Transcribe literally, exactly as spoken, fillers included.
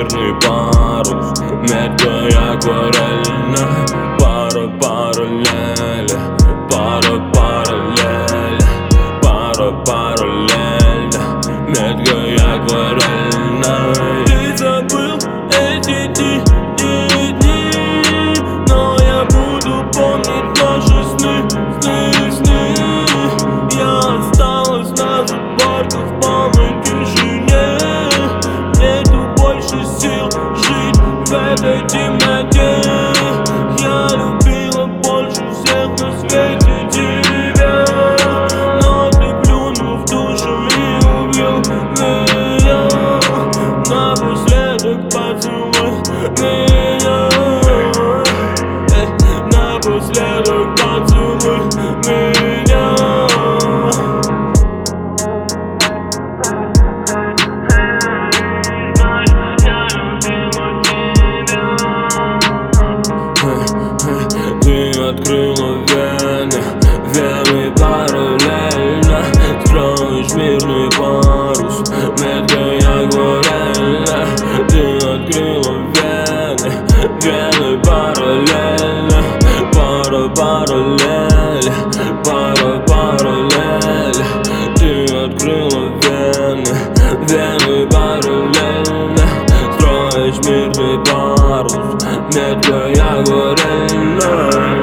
мирный парус, меткая акварельно. Пара параллели, пара параллели, пара параллельно, меткая акварельно. Ты забыл эти дни, дни, дни, но я буду помнить наши сны, сны, сны. Я осталась на задворках в полной тишине. Нету больше сил жить в этой темноте. Я любила больше всех на свете тебя, но ты плюнул в душу и убил меня. Напоследок поцелуй меня, эй, напоследок поцелуй меня. Ты открыла вены, вены параллельно. Строишь мирный парус, меткая акварельно. Ты открыла вены, вены параллельно. Пара параллель, пара параллель. Ты открыла вены, вены параллельно. Строишь мирный парус, меткая акварельно.